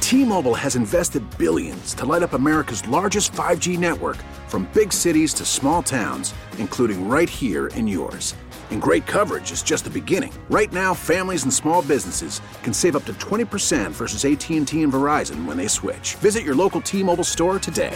T-Mobile has invested billions to light up America's largest 5G network, from big cities to small towns, including right here in yours. And great coverage is just the beginning. Right now, families and small businesses can save up to 20% versus AT&T and Verizon when they switch. Visit your local T-Mobile store today.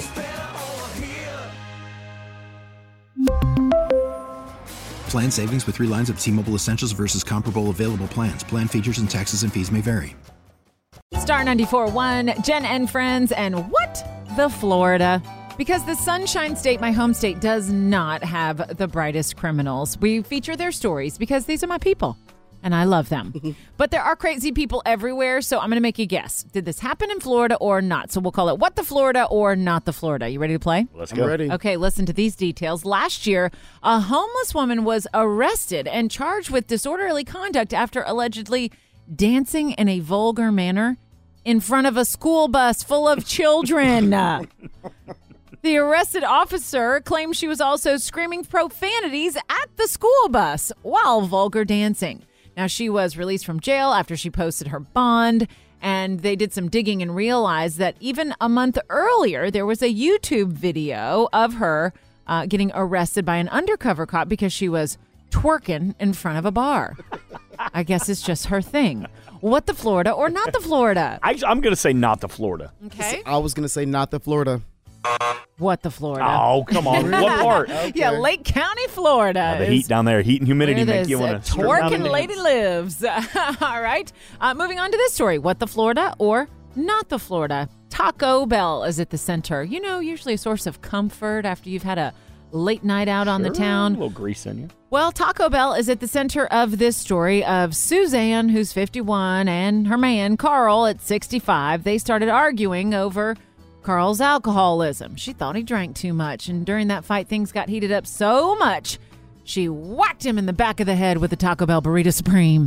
Plan savings with 3 lines of T-Mobile Essentials versus comparable available plans. Plan features and taxes and fees may vary. Star 94.1, Jen and friends, and what? The Florida. Because the Sunshine State, my home state, does not have the brightest criminals. We feature their stories because these are my people, and I love them. But there are crazy people everywhere, so I'm going to make you guess. Did this happen in Florida or not? So we'll call it What the Florida or Not the Florida. You ready to play? Let's go. I'm ready. Okay, listen to these details. Last year, a homeless woman was arrested and charged with disorderly conduct after allegedly dancing in a vulgar manner in front of a school bus full of children. The arrested officer claimed she was also screaming profanities at the school bus while vulgar dancing. Now, she was released from jail after she posted her bond, and they did some digging and realized that even a month earlier, there was a YouTube video of her getting arrested by an undercover cop because she was twerking in front of a bar. I guess it's just her thing. What the Florida or not the Florida? I'm going to say not the Florida. Okay. I was going to say not the Florida. What the Florida? Oh, come on. What part? Okay. Yeah, Lake County, Florida. The heat down there, heat and humidity where make this you want to twerking lady lives. All right. Moving on to this story. What the Florida or not the Florida? Taco Bell is at the center. You know, usually a source of comfort after you've had a late night out on the town. A little grease in you. Well, Taco Bell is at the center of this story of Suzanne, who's 51, and her man, Carl, at 65. They started arguing over Carl's alcoholism. She thought he drank too much, and during that fight, things got heated up so much, she whacked him in the back of the head with a Taco Bell Burrito Supreme.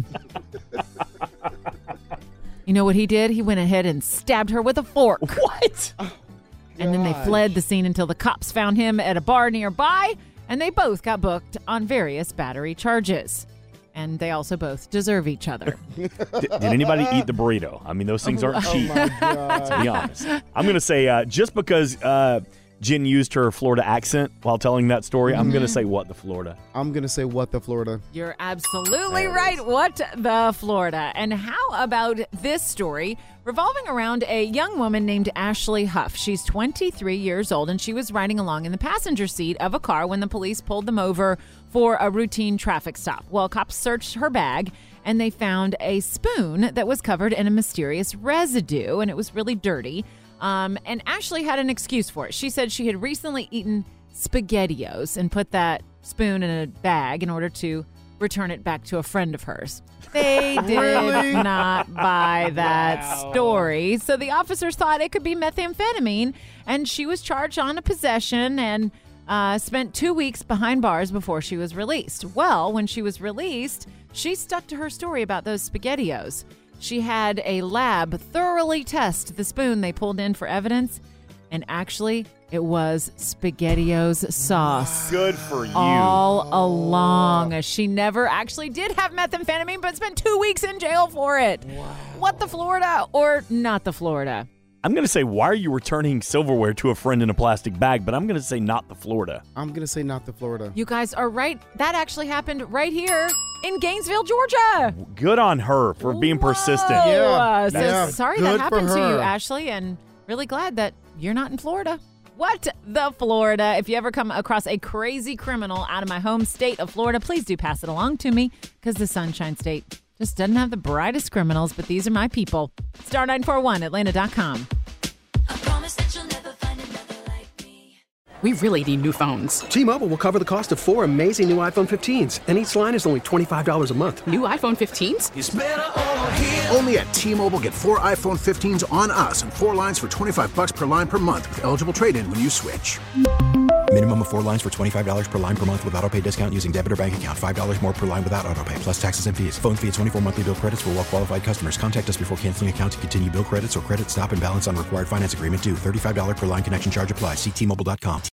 You know what he did? He went ahead and stabbed her with a fork. What? And then they fled the scene until the cops found him at a bar nearby, and they both got booked on various battery charges. And they also both deserve each other. Did anybody eat the burrito? I mean, those things aren't cheap, to be honest. I'm going to say, just because Jen used her Florida accent while telling that story, I'm going to say what the Florida. I'm going to say what the Florida. You're absolutely right. What the Florida. And how about this story revolving around a young woman named Ashley Huff? She's 23 years old, and she was riding along in the passenger seat of a car when the police pulled them over for a routine traffic stop. Well, cops searched her bag, and they found a spoon that was covered in a mysterious residue, and it was really dirty. And Ashley had an excuse for it. She said she had recently eaten SpaghettiOs and put that spoon in a bag in order to return it back to a friend of hers. They did not buy that story. So the officers thought it could be methamphetamine, and she was charged on a possession and spent 2 weeks behind bars before she was released. Well, when she was released, she stuck to her story about those SpaghettiOs. She had a lab thoroughly test the spoon they pulled in for evidence, and actually, it was SpaghettiOs sauce. Good for you. All along. She never actually did have methamphetamine, but spent 2 weeks in jail for it. Wow. What the Florida or not the Florida? I'm going to say, why are you returning silverware to a friend in a plastic bag? But I'm going to say not the Florida. I'm going to say not the Florida. You guys are right. That actually happened right here in Gainesville, Georgia. Good on her for being persistent. Yeah. So Yeah. sorry Good that happened for to you, her. Ashley, and really glad that you're not in Florida. What the Florida? If you ever come across a crazy criminal out of my home state of Florida, please do pass it along to me, because the Sunshine State just doesn't have the brightest criminals, but these are my people. Star 941, Atlanta.com. I promise that you'll never find another like me. We really need new phones. T-Mobile will cover the cost of 4 amazing new iPhone 15s, and each line is only $25 a month. New iPhone 15s? It's better over here. Only at T-Mobile, get 4 iPhone 15s on us and 4 lines for $25 per line per month with eligible trade-in when you switch. Minimum of 4 lines for $25 per line per month with autopay discount using debit or bank account. $5 more per line without autopay, plus taxes and fees. Phone fee at 24 monthly bill credits for well-qualified customers. Contact us before canceling account to continue bill credits or credit stop and balance on required finance agreement due. $35 per line connection charge applies. See T-Mobile.com.